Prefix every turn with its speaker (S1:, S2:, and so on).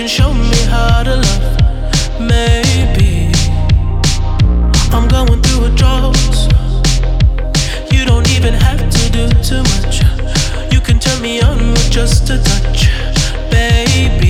S1: can show me how to love. Maybe I'm going through a drought. You don't even have to do too much. You can turn me on with just a touch, baby.